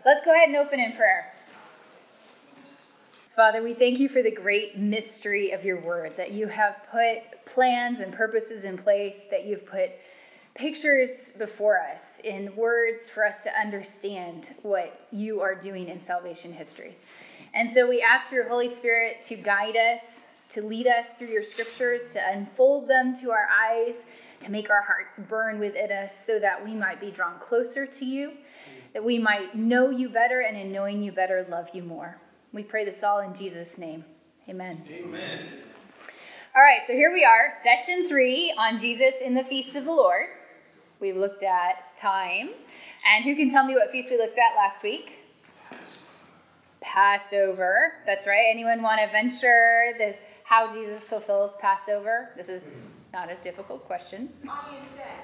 Let's go ahead and open in prayer. Father, we thank you for the great mystery of your word, that you have put plans and purposes in place, that you've put pictures before us in words for us to understand what you are doing in salvation history. And so we ask for your Holy Spirit to guide us, to lead us through your scriptures, to unfold them to our eyes, to make our hearts burn within us so that we might be drawn closer to you, that we might know you better, and in knowing you better, love you more. We pray this all in Jesus' name. Amen. Amen. All right, so here we are, session 3 on Jesus in the Feast of the Lord. We've looked at time. And who can tell me what feast we looked at last week? Passover. That's right. Anyone want to venture how Jesus fulfills Passover? This is not a difficult question. Agnus Dei.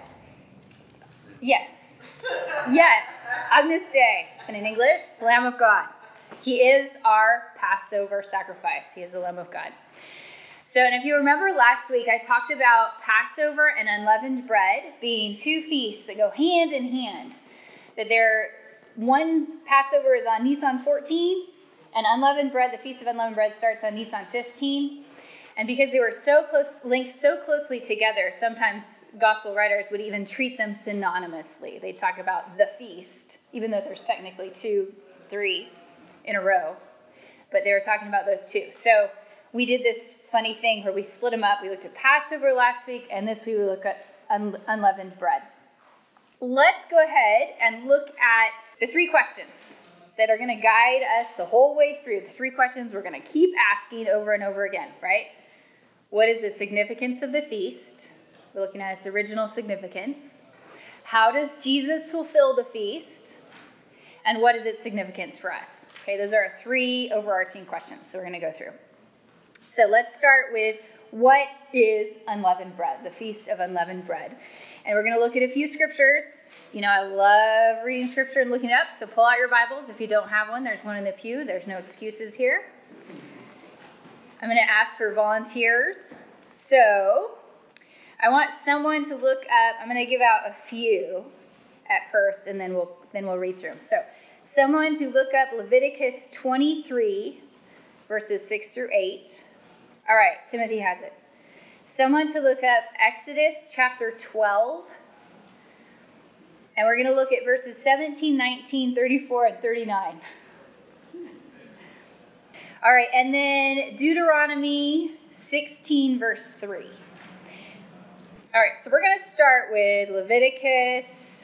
Yes. Yes. Agnus Dei. And in English, Lamb of God. He is our Passover sacrifice. He is the Lamb of God. So, and if you remember last week, I talked about Passover and unleavened bread being two feasts that go hand in hand. That one Passover is on Nisan 14, and unleavened bread, the Feast of Unleavened Bread, starts on Nisan 15. And because they were linked so closely together, sometimes gospel writers would even treat them synonymously. They'd talk about the feast, even though there's technically 3 in a row. But they were talking about those two. So we did this funny thing where we split them up. We looked at Passover last week, and this week we look at unleavened bread. Let's go ahead and look at the 3 questions that are going to guide us the whole way through. The 3 questions we're going to keep asking over and over again, right? What is the significance of the feast? We're looking at its original significance. How does Jesus fulfill the feast? And what is its significance for us? Okay, those are our 3 overarching questions, so we're going to go through. So let's start with what is unleavened bread, the Feast of Unleavened Bread. And we're going to look at a few scriptures. You know, I love reading scripture and looking it up, so pull out your Bibles. If you don't have one, there's one in the pew. There's no excuses here. I'm going to ask for volunteers. So I want someone to look up. I'm going to give out a few at first, and then we'll read through them. So someone to look up Leviticus 23, verses 6 through 8. All right, Timothy has it. Someone to look up Exodus chapter 12. And we're going to look at verses 17, 19, 34, and 39. All right, and then Deuteronomy 16, verse 3. All right, so we're going to start with Leviticus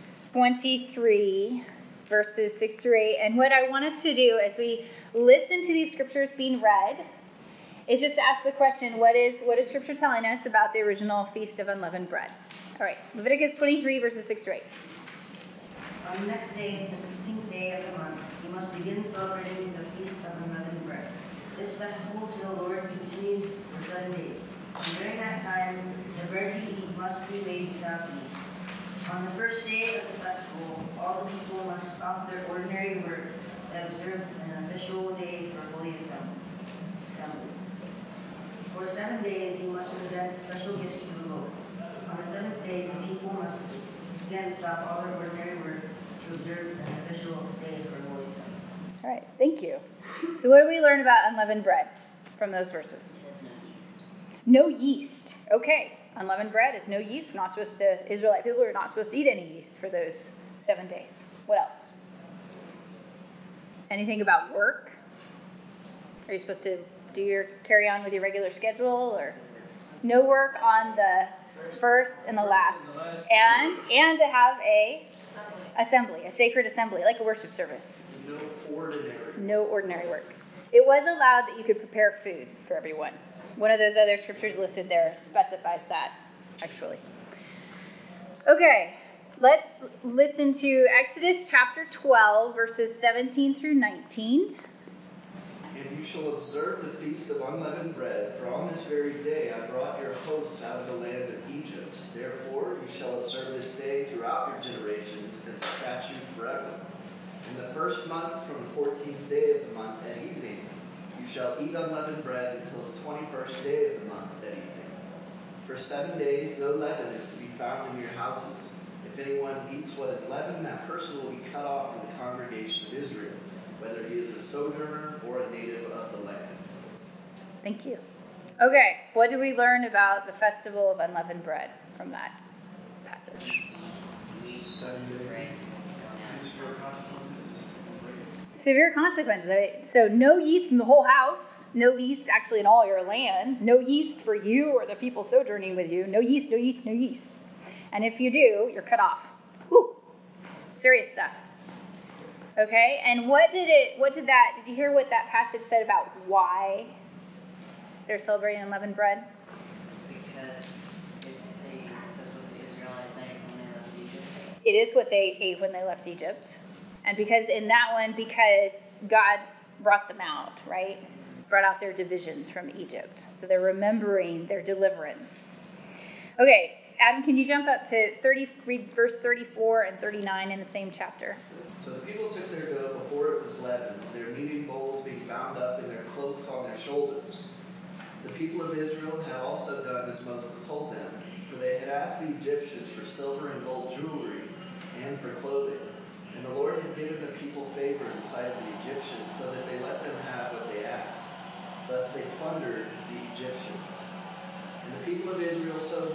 23, verses 6 through 8. And what I want us to do as we listen to these scriptures being read is just ask the question, what is Scripture telling us about the original Feast of Unleavened Bread? All right, Leviticus 23, verses 6 through 8. On the next day, the 15th day of the month, you must begin celebrating the Feast of Unleavened Bread. This festival to the Lord continues for 7 days. And during that time, the bread you eat must be made without yeast. On the first day of the festival, all the people must stop their ordinary work and observe an official day for holy assembly. For 7 days, you must present special gifts to the Lord. On the 7th day, the people must again stop all their ordinary work to observe an official day for holy assembly. All right, thank you. So what do we learn about unleavened bread from those verses? No yeast. Okay, unleavened bread is no yeast. We're not supposed to, Israelite people are not supposed to eat any yeast for those 7 days. What else? Anything about work? Are you supposed to carry on with your regular schedule, or no work on the first and the last, and to have a assembly, a sacred assembly, like a worship service. No ordinary work. It was allowed that you could prepare food for everyone. One of those other scriptures listed there specifies that, actually. Okay, let's listen to Exodus chapter 12, verses 17 through 19. And you shall observe the Feast of Unleavened Bread, for on this very day I brought your hosts out of the land of Egypt. Therefore you shall observe this day throughout your generations as a statute forever. In the first month, from the 14th day of the month at evening, you shall eat unleavened bread until the 21st day of the month at evening. For 7 days no leaven is to be found in your houses. If anyone eats what is leavened, that person will be cut off from the congregation Israel, whether he is a sojourner or a native of the land. Thank you. Okay, what do we learn about the festival of unleavened bread from that passage? Severe consequences. Right? So no yeast in the whole house, no yeast actually in all your land, no yeast for you or the people sojourning with you, no yeast, no yeast, no yeast. And if you do, you're cut off. Woo! Serious stuff. Okay, and did you hear what that passage said about why they're celebrating unleavened bread? Because that's what the Israelites ate when they left Egypt. It is what they ate when they left Egypt. And because God brought them out, right? Brought out their divisions from Egypt. So they're remembering their deliverance. Okay, Adam, can you jump up to read verse 34 and 39 in the same chapter? So the people took their dough before it was leavened, their kneading bowls being bound up and their cloaks on their shoulders. The people of Israel had also done as Moses told them, for they had asked the Egyptians for silver and gold jewelry and for clothing. And the Lord had given the people favor in the sight of the Egyptians, so that they let them have what they asked. Thus they plundered the Egyptians. And the people of Israel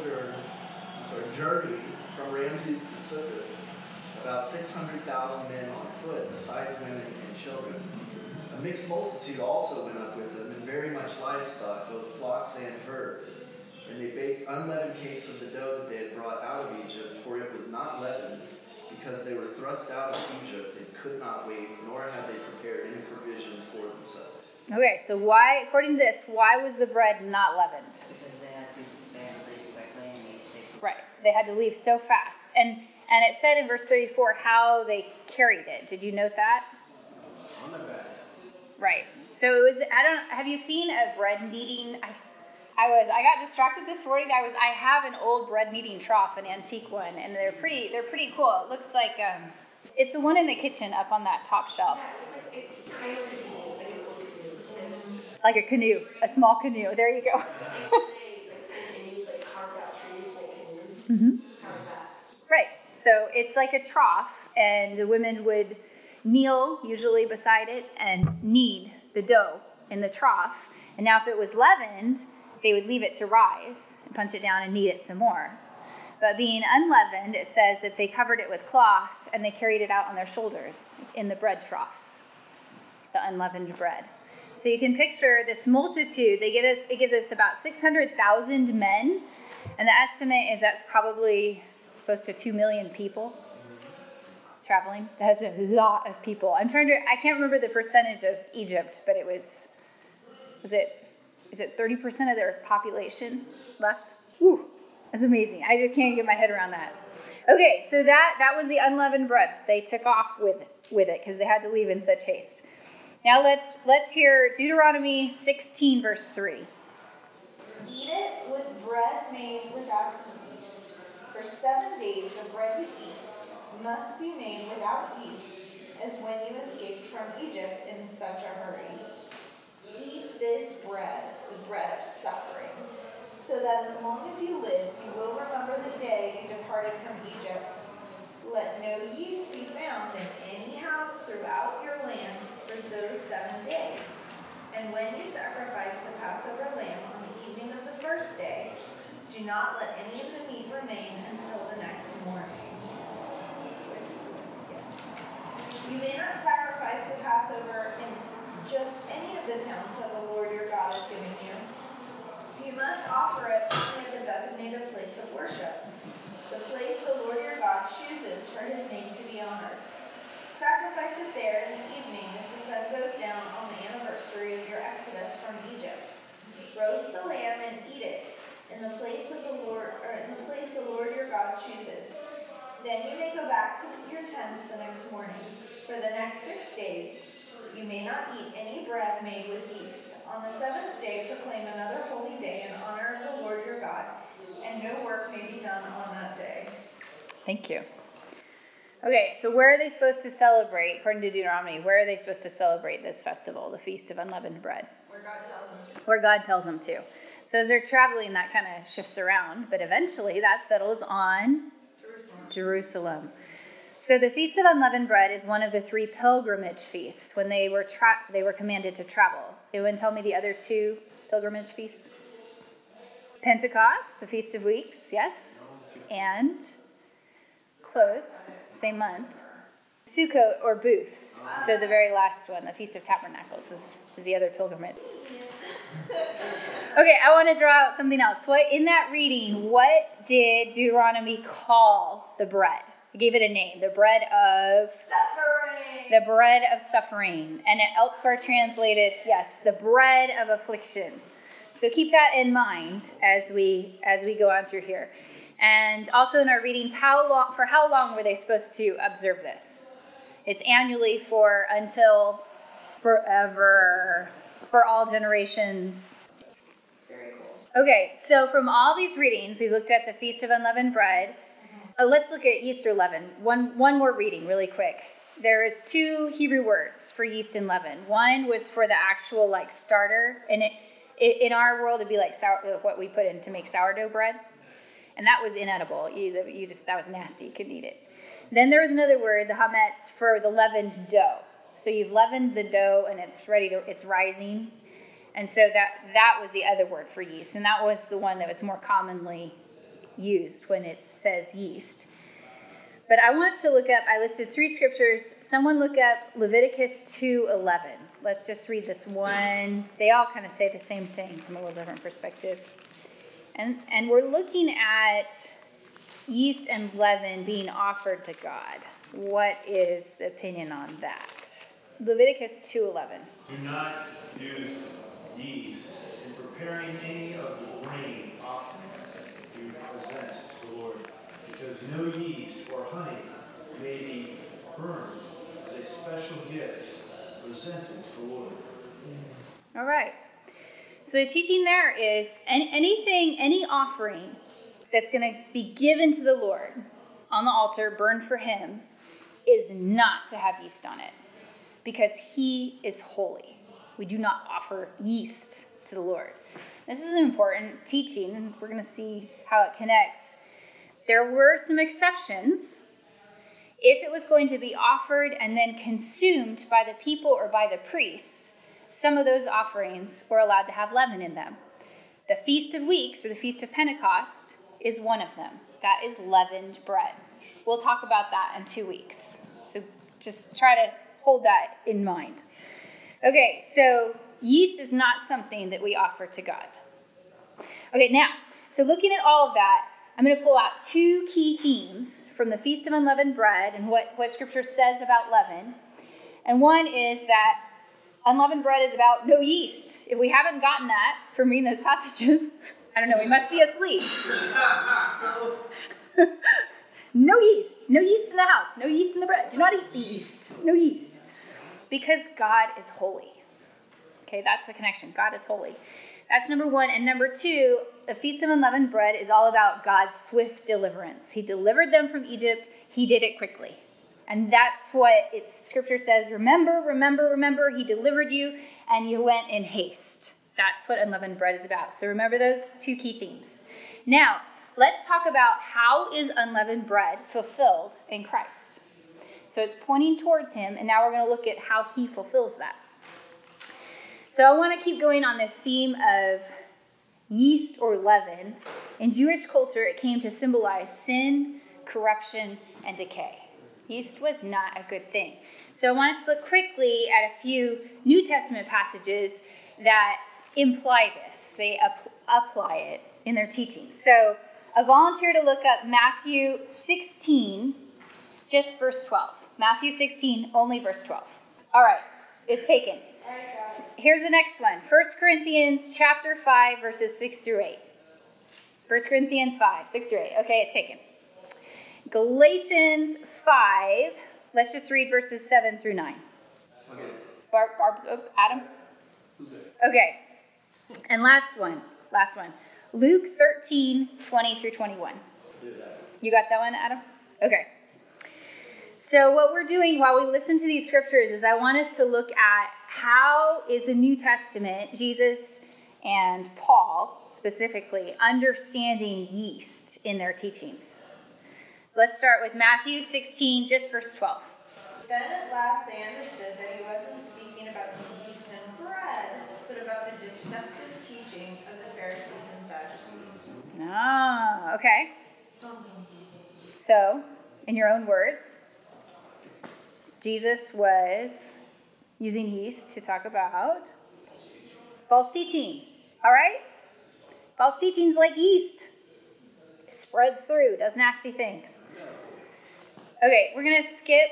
journeyed from Ramses to Succoth, about 600,000 men on foot, besides women and children. A mixed multitude also went up with them, and very much livestock, both flocks and herds. And they baked unleavened cakes of the dough that they had brought out of Egypt, for it was not leavened, because they were thrust out of Egypt and could not wait, nor had they prepared any provisions for themselves. Okay, so according to this, why was the bread not leavened? Because they had to leave quickly and need to take some. Right, they had to leave so fast. And it said in verse 34 how they carried it. Did you note that? On the bed. Right. So it was. Have you seen a bread kneading? I got distracted this morning. I have an old bread kneading trough, an antique one, and they're pretty cool. It looks like it's the one in the kitchen up on that top shelf. Yeah, it kind of like an old canoe. Like a canoe, a small canoe. There you go. The Indians carved out trees to make canoes. Mm-hmm. How was that? Right. So it's like a trough, and the women would kneel usually beside it and knead the dough in the trough. And now if it was leavened, they would leave it to rise and punch it down and knead it some more. But being unleavened, it says that they covered it with cloth and they carried it out on their shoulders in the bread troughs, the unleavened bread. So you can picture this multitude. It gives us about 600,000 men, and the estimate is that's probably close to 2 million people traveling. That's a lot of people. I can't remember the percentage of Egypt, but is it 30% of their population left? Whew, that's amazing. I just can't get my head around that. Okay, so that was the unleavened bread. They took off with it because they had to leave in such haste. Now let's hear Deuteronomy 16, verse 3. Eat it with bread made without yeast. For 7 days the bread you eat must be made without yeast, as when you escaped from Egypt in such a hurry. Eat this bread, the bread of suffering, so that as long as you live, you will remember the day you departed from Egypt. Let no yeast be found in any house throughout your land for those 7 days. And when you sacrifice the Passover lamb on the evening of the first day, do not let any of the meat remain until the next morning. You may not sacrifice the Passover in just any of the towns that the Lord your God is giving you. You must offer it only at the designated place of worship, the place the Lord your God chooses for his name to be honored. Sacrifice it there in the evening as the sun goes down on the anniversary of your exodus from Egypt. Roast the lamb and eat it in the place the Lord your God chooses. Then you may go back to your tents the next morning. For the next 6 days, you may not eat any bread made with yeast. On the 7th day, proclaim another holy day in honor of the Lord your God, and no work may be done on that day. Thank you. Okay, so where are they supposed to celebrate, according to Deuteronomy, where are they supposed to celebrate this festival, the Feast of Unleavened Bread? Where God tells them to. Where God tells them to. So as they're traveling, that kind of shifts around, but eventually that settles on Jerusalem. So the Feast of Unleavened Bread is one of the 3 pilgrimage feasts when they were commanded to travel. Anyone tell me the other 2 pilgrimage feasts? Pentecost, the Feast of Weeks, yes. And close, same month. Sukkot or Booths. So the very last one, the Feast of Tabernacles, is the other pilgrimage. Okay, I want to draw out something else. In that reading, what did Deuteronomy call the bread? I gave it a name. The bread of suffering. The bread of suffering. And elsewhere translated, yes, the bread of affliction. So keep that in mind as we go on through here. And also in our readings, for how long were they supposed to observe this? It's annually until forever, for all generations. Very cool. Okay, so from all these readings, we looked at the Feast of Unleavened Bread. Let's look at Easter leaven. One more reading really quick. There is 2 Hebrew words for yeast and leaven. One was for the actual starter, and in our world it'd be like what we put in to make sourdough bread, and that was inedible. That was nasty. You couldn't eat it. Then there was another word, the hametz, for the leavened dough. So you've leavened the dough and it's rising. And so that was the other word for yeast. And that was the one that was more commonly used when it says yeast. But I want us to look up, I listed 3 scriptures. Someone look up Leviticus 2:11. Let's just read this one. They all kind of say the same thing from a little different perspective. And we're looking at yeast and leaven being offered to God. What is the opinion on that? Leviticus 2:11. Do not use yeast in preparing any of the grain offering you present to the Lord, because no yeast or honey may be burned as a special gift presented to the Lord. All right. So the teaching there is any offering that's going to be given to the Lord on the altar, burned for him, is not to have yeast on it, because he is holy. We do not offer yeast to the Lord. This is an important teaching. We're going to see how it connects. There were some exceptions. If it was going to be offered and then consumed by the people or by the priests, some of those offerings were allowed to have leaven in them. The Feast of Weeks, or the Feast of Pentecost, is one of them. That is leavened bread. We'll talk about that in 2 weeks. So just try to hold that in mind. Okay, so yeast is not something that we offer to God. Okay, now, so looking at all of that, I'm going to pull out 2 key themes from the Feast of Unleavened Bread and what Scripture says about leaven. And one is that unleavened bread is about no yeast. If we haven't gotten that from reading those passages, I don't know, we must be asleep. No yeast. No yeast in the house. No yeast in the bread. Do not eat the yeast. No yeast. Because God is holy. Okay, that's the connection. God is holy. That's number 1. And number 2, the Feast of Unleavened Bread is all about God's swift deliverance. He delivered them from Egypt. He did it quickly. And that's what Scripture says. Remember, remember, remember, he delivered you, and you went in haste. That's what unleavened bread is about. So remember those 2 key themes. Now, let's talk about how is unleavened bread fulfilled in Christ. So it's pointing towards him, and now we're going to look at how he fulfills that. So I want to keep going on this theme of yeast or leaven. In Jewish culture, it came to symbolize sin, corruption, and decay. Yeast was not a good thing. So I want us to look quickly at a few New Testament passages that imply this. They apply it in their teaching. So I volunteer to look up Matthew 16, just verse 12. Matthew 16, only verse 12. All right, it's taken. Here's the next one. 1 Corinthians chapter 5, verses 6 through 8. 1 Corinthians 5, 6 through 8. Okay, it's taken. Galatians 5, let's just read verses 7 through 9. Okay. Adam? Okay. And last one. Luke 13, 20 through 21. You got that one, Adam? Okay. So what we're doing while we listen to these scriptures is I want us to look at how is the New Testament, Jesus and Paul specifically, understanding yeast in their teachings. Let's start with Matthew 16, just verse 12. Then at last they understood that he wasn't speaking about the yeast and bread, but about the deceptive teaching of the Pharisees and Sadducees. Ah, okay. So, in your own words, Jesus was using yeast to talk about false teaching. All right? False teaching's like yeast. It spreads through, does nasty things. Okay, we're gonna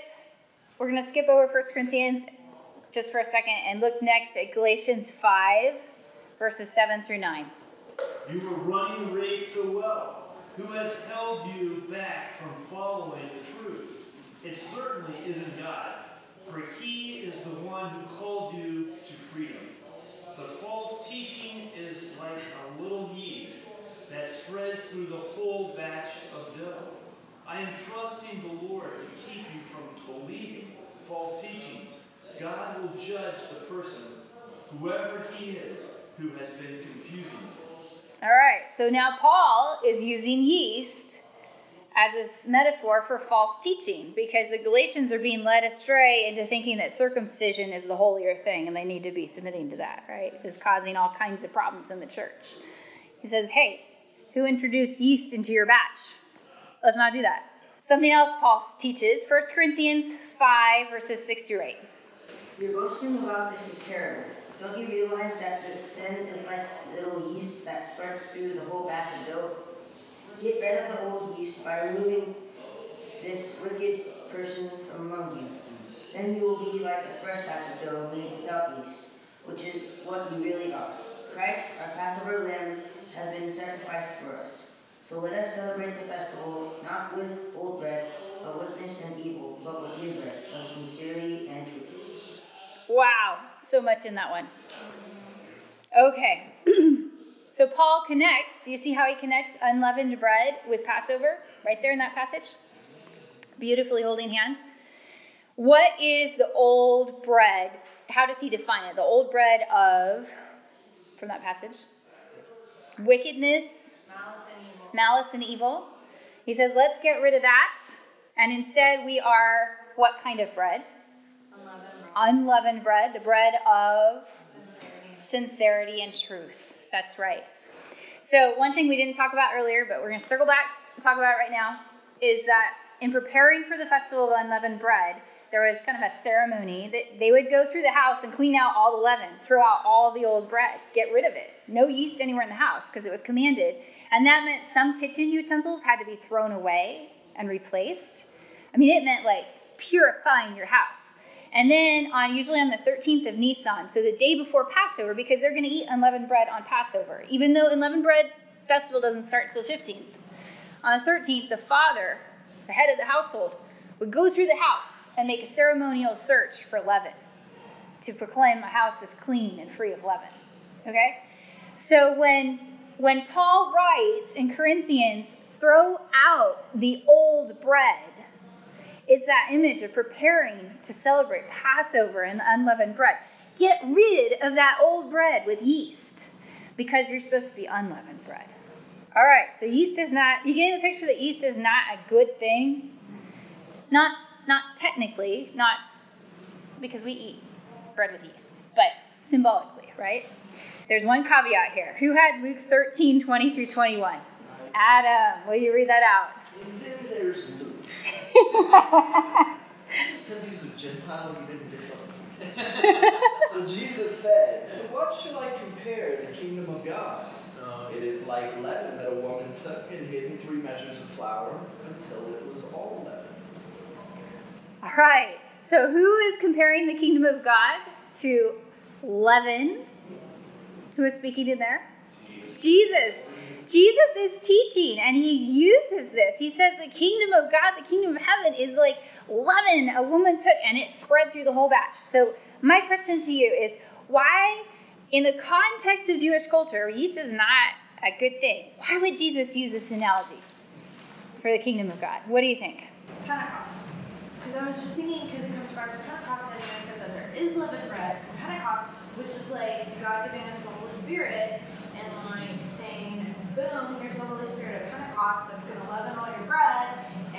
skip over 1 Corinthians just for a second and look next at Galatians 5, verses 7 through 9. You were running the race so well. Who has held you back from following the truth? It certainly isn't God, for he is the one who called you to freedom. But false teaching is like a little yeast that spreads through the whole batch of dough. I am trusting the Lord to keep you from believing false teachings. God will judge the person, whoever he is, who has been confusing you. All right, so now Paul is using yeast as a metaphor for false teaching because the Galatians are being led astray into thinking that circumcision is the holier thing and they need to be submitting to that, right? It's causing all kinds of problems in the church. He says, hey, who introduced yeast into your batch? Let's not do that. Something else Paul teaches, 1 Corinthians 5, verses 6 through 8. Your boasting about this is terrible. Don't you realize that the sin is like little yeast that spreads through the whole batch of dough? Get rid of the old yeast by removing this wicked person from among you. Then you will be like a fresh batch of dough made without yeast, which is what you really are. Christ, our Passover lamb, has been sacrificed for us. So let us celebrate the festival not with old bread, but wickedness and evil, but with new bread of sincerity and truth. Wow, so much in that one. Okay, so Paul connects. Do you see how he connects unleavened bread with Passover? Right there in that passage. Beautifully holding hands. What is the old bread? How does he define it? The old bread of, from that passage? Wickedness, malice and evil. He says, let's get rid of that. And instead we are what kind of bread? Unleavened bread. The bread of sincerity and truth. That's right. So one thing we didn't talk about earlier, but we're going to circle back and talk about it right now, is that in preparing for the festival of unleavened bread, there was kind of a ceremony that they would go through the house and clean out all the leaven, throw out all the old bread, get rid of it. No yeast anywhere in the house because it was commanded. And that meant some kitchen utensils had to be thrown away and replaced. I mean, it meant like purifying your house. And then usually on the 13th of Nisan, so the day before Passover, because they're going to eat unleavened bread on Passover, even though unleavened bread festival doesn't start until the 15th. On the 13th, the father, the head of the household, would go through the house and make a ceremonial search for leaven to proclaim the house is clean and free of leaven. Okay? So when Paul writes in Corinthians, throw out the old bread, it's that image of preparing to celebrate Passover and the unleavened bread. Get rid of that old bread with yeast because you're supposed to be unleavened bread. All right, so yeast is not, you getting the picture that yeast is not a good thing? Not technically, not because we eat bread with yeast, but symbolically, right? There's one caveat here. Who had Luke 13:20 through 21? Adam, will you read that out? And then there's Luke. It's because he's a Gentile, he didn't get the So Jesus said, to what shall I compare the kingdom of God? It is like leaven that a woman took and hid in 3 measures of flour until it was all leaven. All right. So who is comparing the kingdom of God to leaven? Who is speaking in there? Jesus. Jesus is teaching, and he uses this. He says the kingdom of God, the kingdom of heaven, is like leaven a woman took, and it spread through the whole batch. So my question to you is, why, in the context of Jewish culture, yeast is not a good thing, why would Jesus use this analogy for the kingdom of God? What do you think? Pentecost. Because I was just thinking, because it comes back to Pentecost, and it said that there is leavened bread from Pentecost, which is like God giving us the Holy Spirit and like saying, boom, here's the Holy Spirit at Pentecost that's going to leaven all your bread, and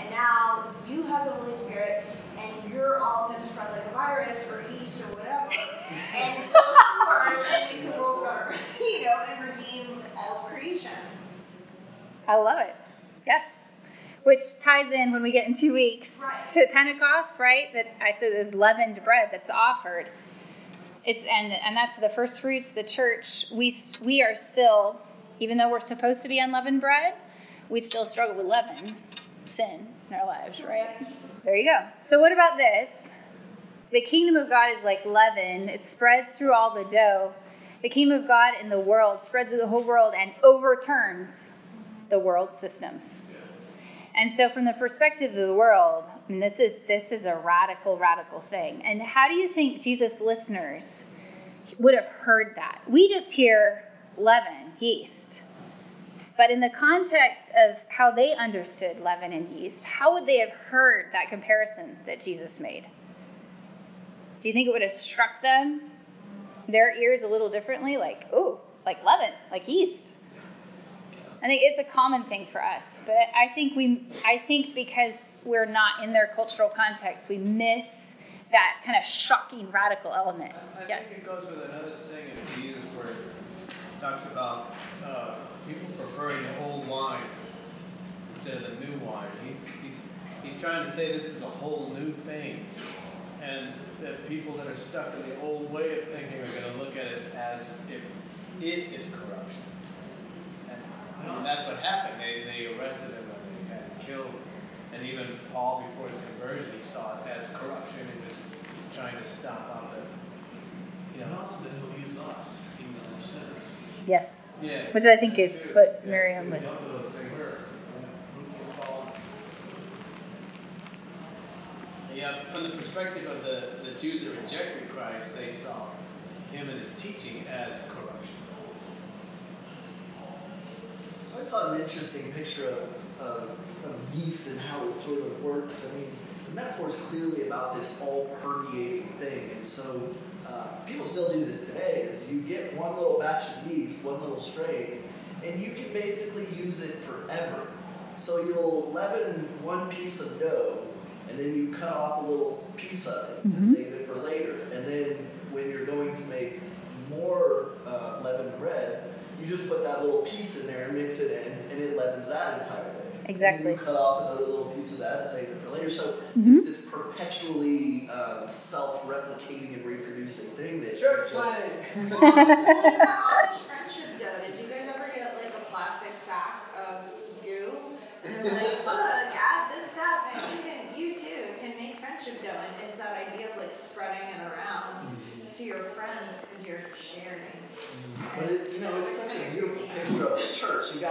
and now you have the Holy Spirit, and you're all going to spread like a virus or yeast or whatever, and go forth and make the world better, and redeem all of creation. I love it. Yes. Which ties in when we get in 2 weeks to Pentecost, right? That I said there's leavened bread that's offered. And that's the first fruits of the church. We are still, even though we're supposed to be unleavened bread, we still struggle with leaven, sin in our lives, right? There you go. So what about this? The kingdom of God is like leaven. It spreads through all the dough. The kingdom of God in the world spreads through the whole world and overturns the world systems. And so from the perspective of the world, and this is a radical thing. And how do you think Jesus' listeners would have heard that? We just hear leaven, yeast. But in the context of how they understood leaven and yeast, how would they have heard that comparison that Jesus made? Do you think it would have struck them, their ears a little differently? Like, ooh, like leaven, like yeast. I think it's a common thing for us, but I think because we're not in their cultural context, we miss that kind of shocking, radical element. I think it goes with another saying in Jesus where it talks about people preferring the old wine instead of the new wine. He's trying to say this is a whole new thing, and that people that are stuck in the old way of thinking are going to look at it as if it is corruption. And that's what happened. They arrested him and they had him killed. And even Paul, before his conversion, he saw it as corruption and was trying to stop out the, And also that he'll use us, even our sinners. Yes. Yes. Which I think is what Miriam was. Yeah, from the perspective of the Jews that rejected Christ, they saw him and his teaching as corruption. I saw an interesting picture of yeast and how it sort of works. I mean, the metaphor is clearly about this all-permeating thing. And so people still do this today, is you get one little batch of yeast, one little strain, and you can basically use it forever. So you'll leaven one piece of dough, and then you cut off a little piece of it to save it for later. And then when you're going to make more leavened bread, you just put that little piece in there and mix it in, and it leavens that entire thing. Exactly. And you cut off another little piece of that and save it for later. So it's this perpetually self-replicating and reproducing thing that Church planning. What about Amish friendship dough? Did you guys ever get like a plastic sack of goo? And it was like, look, add this stuff, and you too can make friendship dough. And it's that idea of like spreading it around to your friends because you're sharing. But it's such a beautiful picture of the church. You've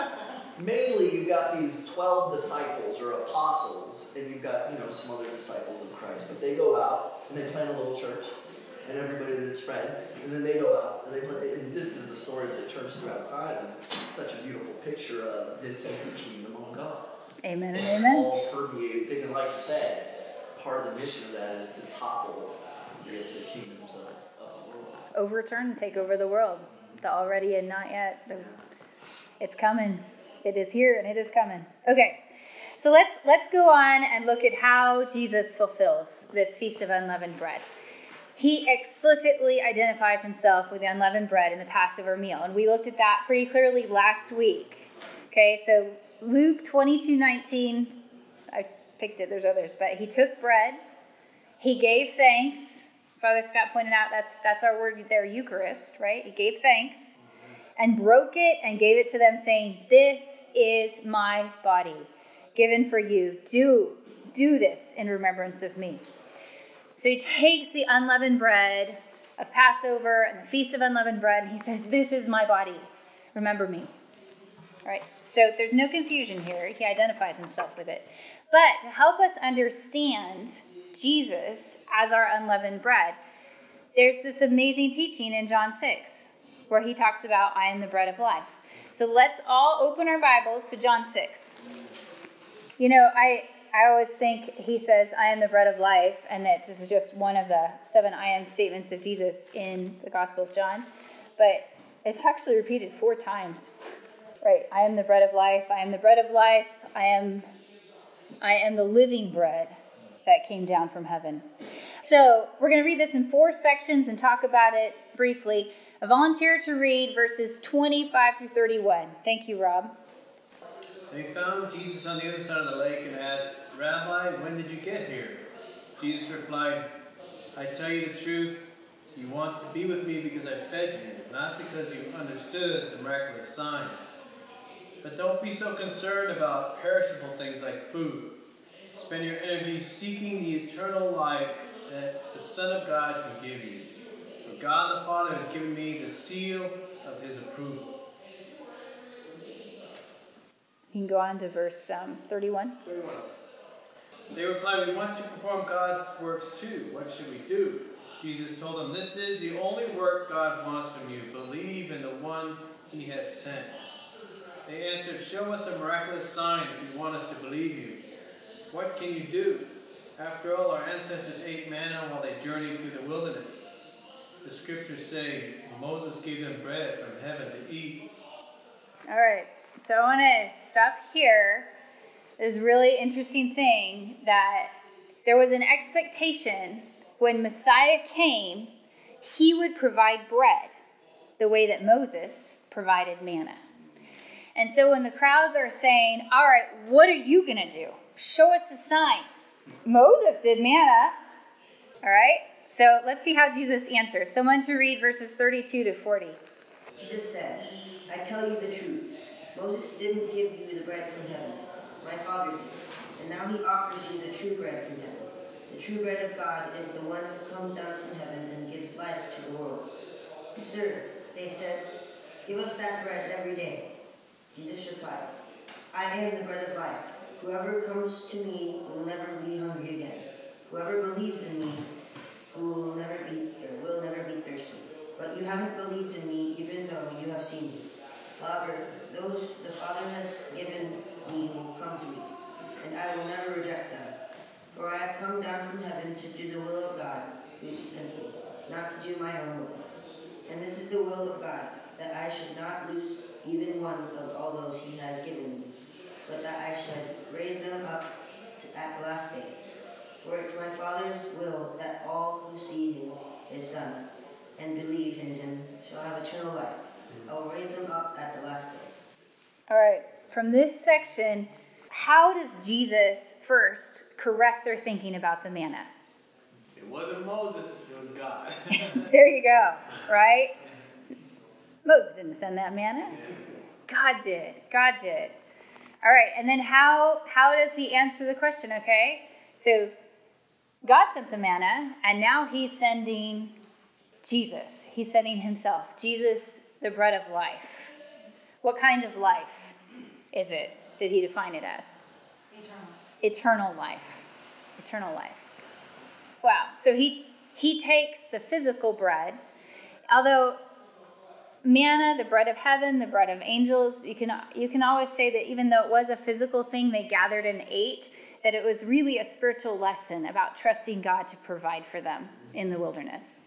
got these 12 disciples or apostles, and you've got some other disciples of Christ. But they go out and they plant a little church, and everybody that spreads, and then they go out and they play. And this is the story of the church throughout time. And it's such a beautiful picture of this is the kingdom of God. Amen and amen. All permeating thing, and like you said, part of the mission of that is to topple the kingdoms of the world. Overturn and take over the world. The already and not yet. It's coming. It is here and it is coming. Okay, so let's go on and look at how Jesus fulfills this Feast of Unleavened Bread. He explicitly identifies himself with the unleavened bread in the Passover meal, and we looked at that pretty clearly last week. Okay, so Luke 22:19, I picked it, there's others, but he took bread, he gave thanks. Father Scott pointed out that's our word there, Eucharist, right? He gave thanks and broke it and gave it to them, saying, "This is my body, given for you. Do this in remembrance of me." So he takes the unleavened bread of Passover and the Feast of Unleavened Bread, and he says, "This is my body. Remember me." All right? So there's no confusion here. He identifies himself with it. But to help us understand Jesus as our unleavened bread, there's this amazing teaching in John 6 where he talks about, "I am the bread of life." So let's all open our Bibles to John 6. I always think he says, "I am the bread of life," and that this is just one of the 7 I am statements of Jesus in the Gospel of John. But it's actually repeated 4 times. Right? I am the bread of life. I am the bread of life. I am I am the living bread that came down from heaven. So we're going to read this in 4 sections and talk about it briefly. I volunteer to read verses 25 through 31. Thank you, Rob. They found Jesus on the other side of the lake and asked, "Rabbi, when did you get here?" Jesus replied, "I tell you the truth, you want to be with me because I fed you, not because you understood the miraculous signs. But don't be so concerned about perishable things like food. Spend your energy seeking the eternal life that the Son of God can give you. For God the Father has given me the seal of his approval." You can go on to verse 31. 31. They replied, "We want to perform God's works too. What should we do?" Jesus told them, "This is the only work God wants from you. Believe in the one he has sent." They answered, "Show us a miraculous sign if you want us to believe you. What can you do? After all, our ancestors ate manna while they journeyed through the wilderness. The scriptures say Moses gave them bread from heaven to eat." All right, so I want to stop here. There's a really interesting thing that there was an expectation when Messiah came, he would provide bread the way that Moses provided manna. And so when the crowds are saying, "All right, what are you going to do? Show us a sign." Moses did manna. All right, so let's see how Jesus answers. Someone to read verses 32 to 40. Jesus said, "I tell you the truth. Moses didn't give you the bread from heaven. My Father did. And now he offers you the true bread from heaven. The true bread of God is the one who comes down from heaven and gives life to the world." "Sir," they said, "give us that bread every day." Jesus replied, "I am the bread of life. Whoever comes to me will never be hungry again. Whoever believes in me will never be thirsty. But you haven't believed in me even though you have seen me. However, those the Father has given me will come to me, and I will never reject them. For I have come down from heaven to do the will of God who sent me, not to do my own will. And this is the will of God, that I should not lose even one of all those he has given me, but that I should raise them up at the last day. For it's my Father's will that all who see his Son and believe in him shall have eternal life. I will raise them up at the last day." All right, from this section, how does Jesus first correct their thinking about the manna? It wasn't Moses, it was God. There you go, right? Moses didn't send that manna. God did. God did. All right, and then how does he answer the question, okay? So God sent the manna, and now he's sending Jesus. He's sending himself. Jesus, the bread of life. What kind of life is it? Did he define it as? Eternal life. Eternal life. Wow. So he takes the physical bread, although manna, the bread of heaven, the bread of angels, you can always say that even though it was a physical thing they gathered and ate, that it was really a spiritual lesson about trusting God to provide for them in the wilderness.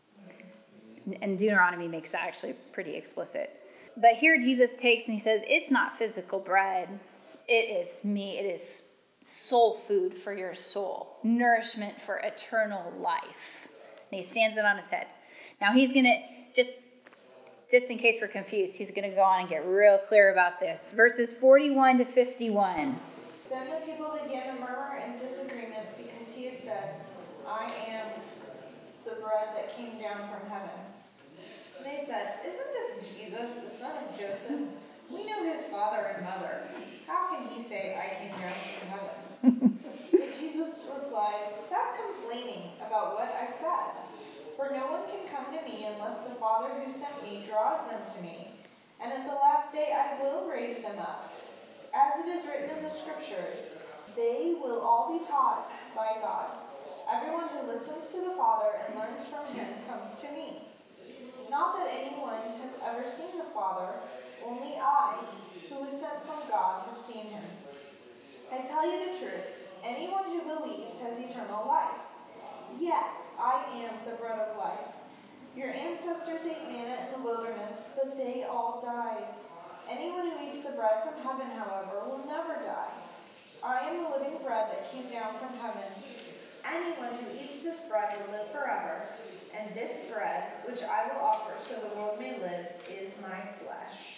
And Deuteronomy makes that actually pretty explicit. But here Jesus takes and he says, it's not physical bread. It is me. It is soul food for your soul. Nourishment for eternal life. And he stands it on his head. Now he's going to, just in case we're confused, he's going to go on and get real clear about this. Verses 41 to 51. Then the people began to murmur in disagreement because he had said, "I am the bread that came down from heaven." They said, "Isn't this Jesus, the son of Joseph? We know his father and mother. How can he say, 'I came down from heaven'?" But Jesus replied, "Stop complaining about what I said. For no one can come to me unless the Father who sent me draws them to me. And at the last day I will raise them up. As it is written in the Scriptures, they will all be taught by God. Everyone who listens to the Father and learns from him comes to me. Not that anyone has ever seen the Father, only I, who was sent from God, have seen him. I tell you the truth, anyone who believes has eternal life. Yes, I am the bread of life. Your ancestors ate manna in the wilderness, but they all died. Anyone who eats the bread from heaven, however, will never die. I am the living bread that came down from heaven. Anyone who eats this bread will live forever, and this bread, which I will offer so the world may live, is my flesh.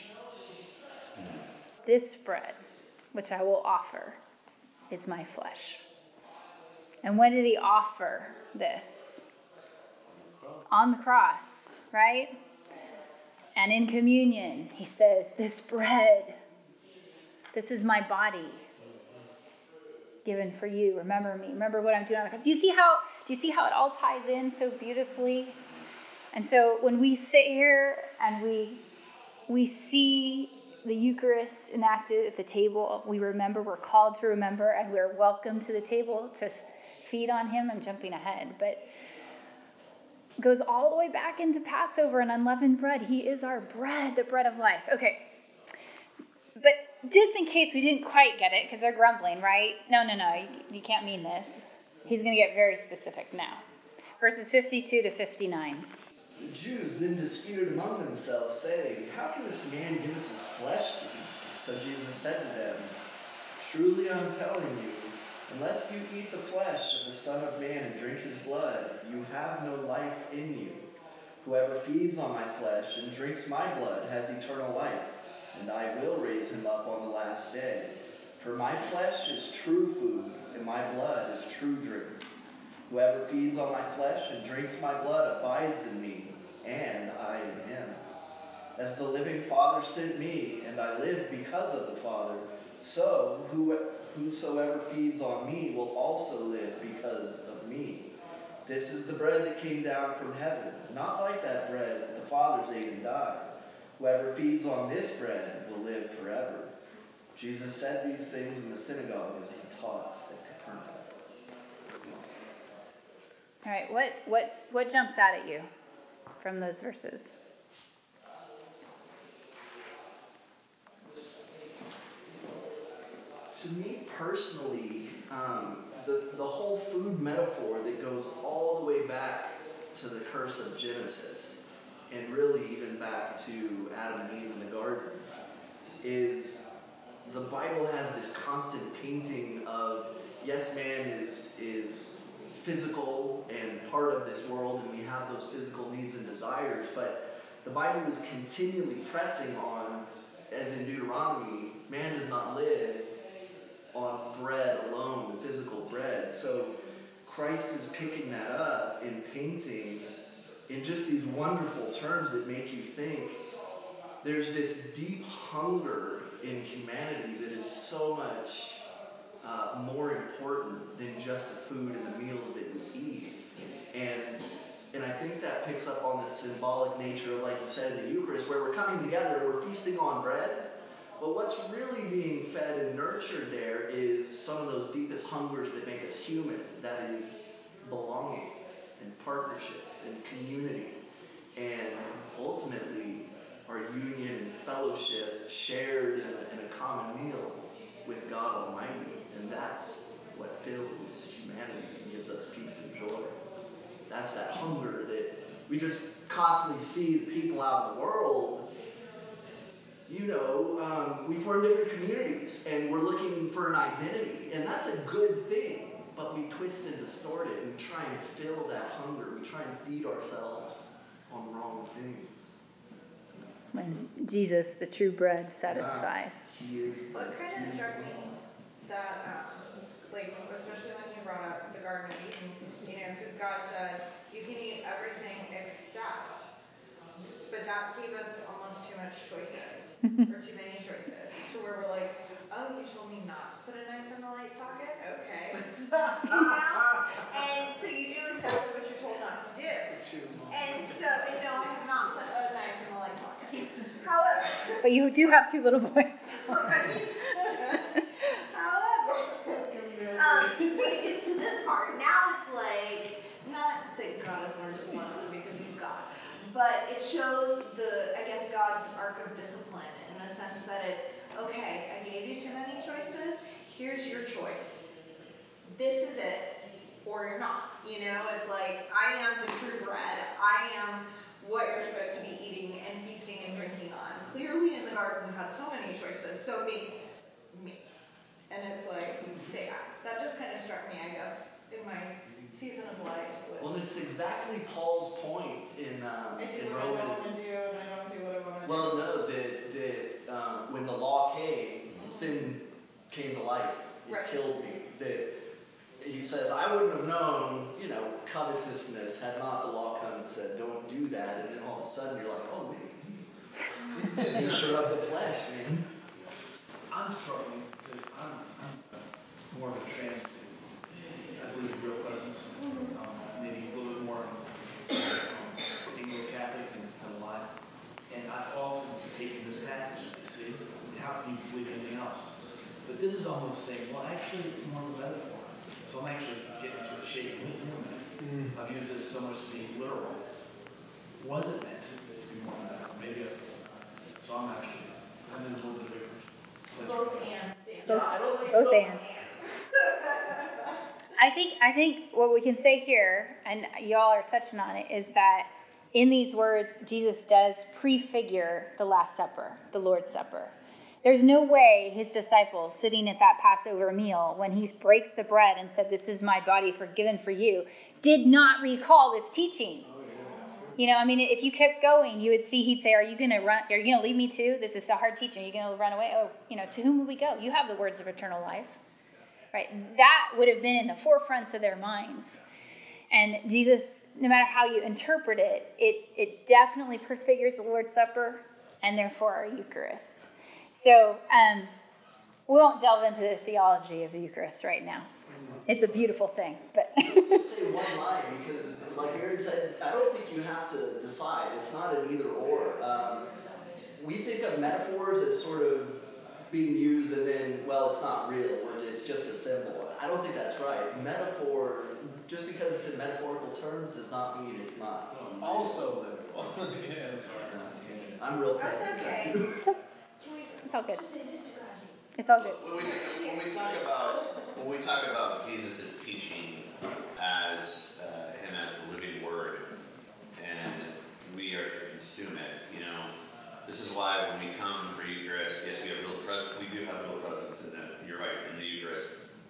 This bread, which I will offer, is my flesh. And when did he offer this? On the cross, right? And in communion, he says, this bread, this is my body given for you. Remember me. Remember what I'm doing on the cross. Do you see how it all ties in so beautifully? And so when we sit here and we see the Eucharist enacted at the table, we remember, we're called to remember, and we're welcome to the table to feed on him. I'm jumping ahead, but it goes all the way back into Passover and unleavened bread. He is our bread, the bread of life. Okay, but just in case we didn't quite get it, because they're grumbling, right? No, you can't mean this. He's going to get very specific now. Verses 52 to 59. The Jews then disputed among themselves, saying, how can this man give us his flesh to eat? So Jesus said to them, truly I'm telling you, unless you eat the flesh of the Son of Man and drink his blood, you have no life in you. Whoever feeds on my flesh and drinks my blood has eternal life, and I will raise him up on the last day. For my flesh is true food, and my blood is true drink. Whoever feeds on my flesh and drinks my blood abides in me, and I in him. As the living Father sent me, and I live because of the Father, so whosoever feeds on me will also live because of me. This is the bread that came down from heaven, not like that bread that the fathers ate and died. Whoever feeds on this bread will live forever. Jesus said these things in the synagogue as he taught at Capernaum. All right, what jumps out at you from those verses? To me personally, the whole food metaphor that goes all the way back to the curse of Genesis, and really even back to Adam and Eve in the garden, is the Bible has this constant painting of, yes, man is physical and part of this world, and we have those physical needs and desires, but the Bible is continually pressing on, as in Deuteronomy, man does not live on bread alone, physical bread. So Christ is picking that up and painting in just these wonderful terms that make you think there's this deep hunger in humanity that is so much more important than just the food and the meals that we eat. And I think that picks up on the symbolic nature of, like you said, in the Eucharist, where we're coming together and we're feasting on bread. But what's really being fed and nurtured there is some of those deepest hungers that make us human. That is belonging and partnership and community. And ultimately, our union and fellowship shared in a common meal with God Almighty. And that's what fills humanity and gives us peace and joy. That's that hunger that we just constantly see the people out in the world. We form different communities and we're looking for an identity. And that's a good thing. But we twist and distort it and we try and fill that hunger. We try and feed ourselves on wrong things. When Jesus, the true bread, satisfies. What kind of struck me that, especially when you brought up the Garden of Eden, because God said, you can eat everything except, but that gave us almost too much choices, or too many choices, to where we're like, oh, you told me not to put a knife in the light socket? Okay. And so you do exactly what you're told not to do. And no, I have not put a knife in the light socket. However. But you do have two little boys. Right. However, when it gets to this part, now it's like, not that God has learned his lesson because he's God, but it shows God's arc of discipline in the sense that it's, okay, I gave you too many choices, here's your choice. This is it, or you're not. It's like, I am the true bread, I am what you're supposed to be eating and feasting and drinking on. Clearly in the garden had so many choices, so me. And it's like, say that just kind of struck me, I guess, in my season of life. Well, it's exactly Paul's point in I do in what Romans. I don't want to do, and I don't do what I want to do. Well, no, that when the law came, sin came to life. It killed me. That he says, I wouldn't have known, covetousness had not the law come and said, don't do that. And then all of a sudden you're like, oh, wait. Nature of the flesh, man. I'm struggling because I'm more of a trans. I believe in real presence. Maybe a little bit more Anglo-Catholic than alive. And I've often taken this passage and say, how can you believe anything else? But this is almost saying, well, actually, it's more of a metaphor. So I'm actually getting to a shade. Wait a minute. I've used this so much to be literal. Was it meant to be more of a metaphor? Maybe. So I'm in a little bit of a Both and. Both and. I think what we can say here, and y'all are touching on it, is that in these words, Jesus does prefigure the Last Supper, the Lord's Supper. There's no way his disciples sitting at that Passover meal, when he breaks the bread and said, this is my body forgiven for you, did not recall this teaching. If you kept going, you would see he'd say, are you going to run? Are you going to leave me too? This is a hard teaching. Are you going to run away? Oh, to whom will we go? You have the words of eternal life. Right? That would have been in the forefronts of their minds. And Jesus, no matter how you interpret it, it definitely prefigures the Lord's Supper and therefore our Eucharist. So we won't delve into the theology of the Eucharist right now. It's a beautiful thing. But just say one line, because like Aaron said, I don't think you have to decide. It's not an either or. We think of metaphors as sort of being used and then, well, it's not real, or it's just a symbol. I don't think that's right. Metaphor, just because it's in metaphorical terms, does not mean it's not. Also literal. Yeah, I'm real That's petty. okay. It's all good. It's all good. When we talk about Jesus' teaching as him as the living word, and we are to consume it, this is why when we come for Eucharist, yes, we have real presence. We do have real presence in the. You're right, in the Eucharist,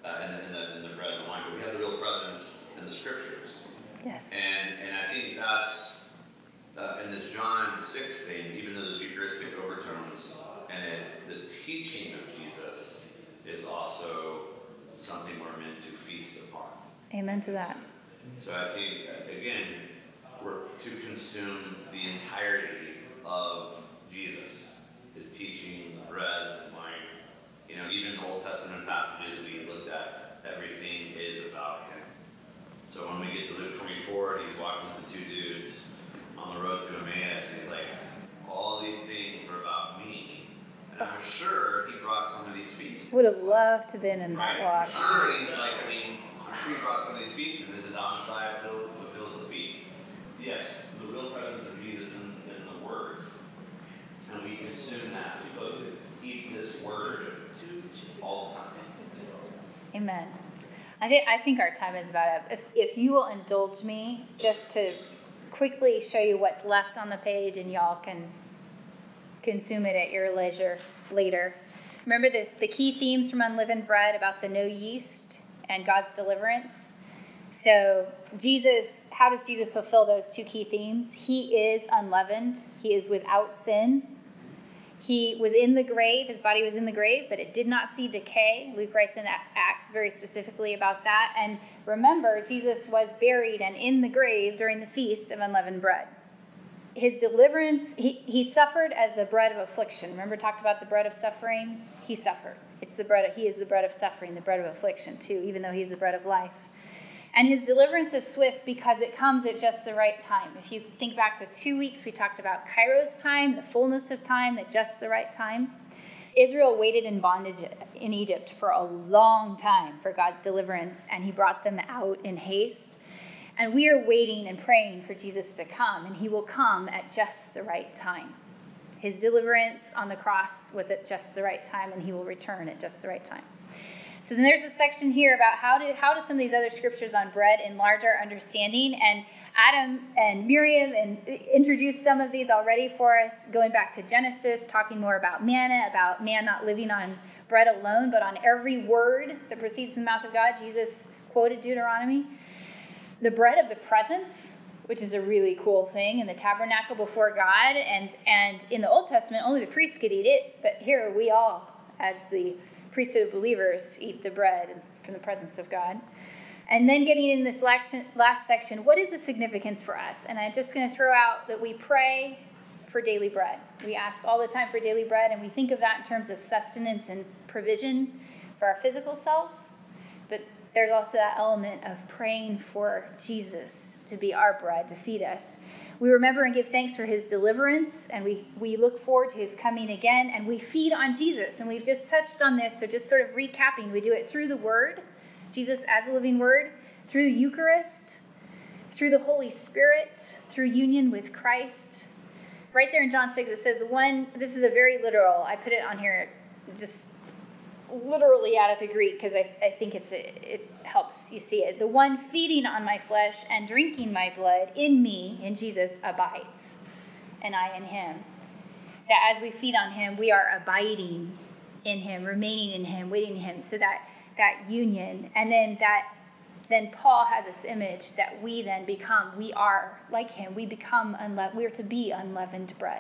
in the bread and the wine, but we have the real presence in the Scriptures. Yes. And I think that's in this John 6 thing, even though there's Eucharistic overtones, and the teaching of Jesus is also something we're meant to feast upon. Amen to that. So I think, again, we're to consume the entirety of Jesus, his teaching, the bread, the wine. Even the Old Testament passages we looked at, everything is about him. So when we get to Luke 24, he's walking with the two dudes on the road to Emmaus, and he's like, all these things are about me. And I'm sure he brought some of these feasts. Would have loved to have been in that walk. Sure, I'm sure he brought some of these feasts, and this is how Messiah fulfills the feast. Yes, the real presence of Jesus in the Word. And we consume that. We're supposed to eat this Word all the time. Amen. I think our time is about up. If you will indulge me, just to quickly show you what's left on the page, and y'all can consume it at your leisure later. Remember the key themes from Unleavened Bread about the no yeast and God's deliverance? So how does Jesus fulfill those two key themes? He is unleavened. He is without sin. He was in the grave. His body was in the grave, but it did not see decay. Luke writes in Acts very specifically about that. And remember, Jesus was buried and in the grave during the Feast of Unleavened Bread. His deliverance, he suffered as the bread of affliction. Remember, talked about the bread of suffering? He suffered. He is the bread of suffering, the bread of affliction too, even though he's the bread of life. And his deliverance is swift because it comes at just the right time. If you think back to 2 weeks, we talked about Kairos time, the fullness of time, at just the right time. Israel waited in bondage in Egypt for a long time for God's deliverance, and he brought them out in haste. And we are waiting and praying for Jesus to come, and he will come at just the right time. His deliverance on the cross was at just the right time, and he will return at just the right time. So then there's a section here about how do some of these other scriptures on bread enlarge our understanding. And Adam and Miriam introduced some of these already for us, going back to Genesis, talking more about manna, about man not living on bread alone, but on every word that proceeds from the mouth of God. Jesus quoted Deuteronomy. The bread of the presence, which is a really cool thing in the tabernacle before God. And in the Old Testament, only the priests could eat it. But here we all, as the priesthood of believers, eat the bread from the presence of God. And then getting in this last section, what is the significance for us? And I'm just going to throw out that we pray for daily bread. We ask all the time for daily bread, and we think of that in terms of sustenance and provision for our physical selves. But there's also that element of praying for Jesus to be our bread, to feed us. We remember and give thanks for his deliverance, and we look forward to his coming again, and we feed on Jesus. And we've just touched on this, so just sort of recapping, we do it through the Word, Jesus as a living Word, through Eucharist, through the Holy Spirit, through union with Christ. Right there in John 6, it says this is a very literal, I put it on here just literally out of the Greek because I think it helps you see it. The one feeding on my flesh and drinking my blood in me, in Jesus, abides, and I in him. That as we feed on him, we are abiding in him, remaining in him, waiting in him. So that union, and then Paul has this image that we then become, we are like him. We become we are to be unleavened bread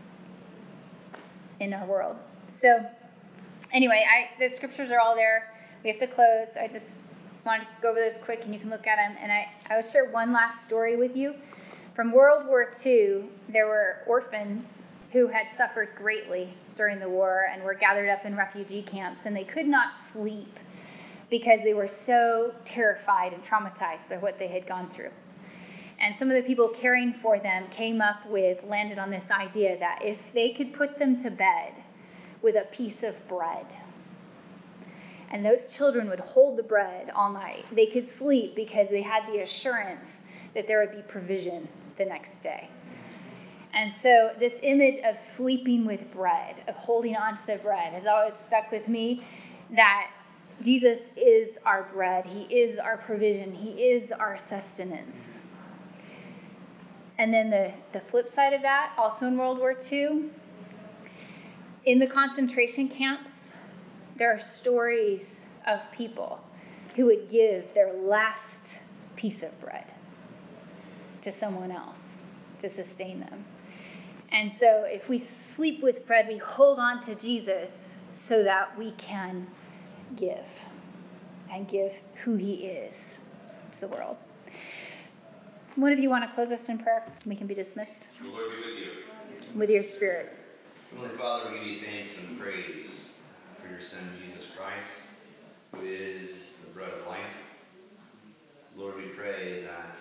in our world. So anyway, the scriptures are all there. We have to close. I just wanted to go over those quick, and you can look at them. And I will share one last story with you. From World War II, there were orphans who had suffered greatly during the war and were gathered up in refugee camps, and they could not sleep because they were so terrified and traumatized by what they had gone through. And some of the people caring for them landed on this idea that if they could put them to bed with a piece of bread, and those children would hold the bread all night, they could sleep because they had the assurance that there would be provision the next day. And so this image of sleeping with bread, of holding on to the bread, has always stuck with me, that Jesus is our bread. He is our provision. He is our sustenance. And then the flip side of that, also in World War II, in the concentration camps, there are stories of people who would give their last piece of bread to someone else to sustain them. And so if we sleep with bread, we hold on to Jesus so that we can give and give who he is to the world. One of you want to close us in prayer? We can be dismissed. The Lord be with you. With your spirit. Heavenly Father, we give you thanks and praise for your Son, Jesus Christ, who is the bread of life. Lord, we pray that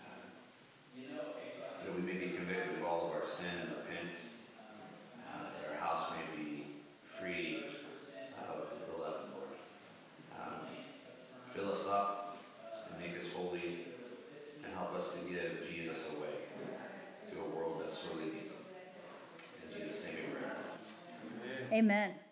we may be convicted of all of our sin and repent, that our house may be free of the leaven, Lord. Fill us up and make us holy, and help us to give Jesus away to a world that sorely needs him. In Jesus' name we pray. Amen.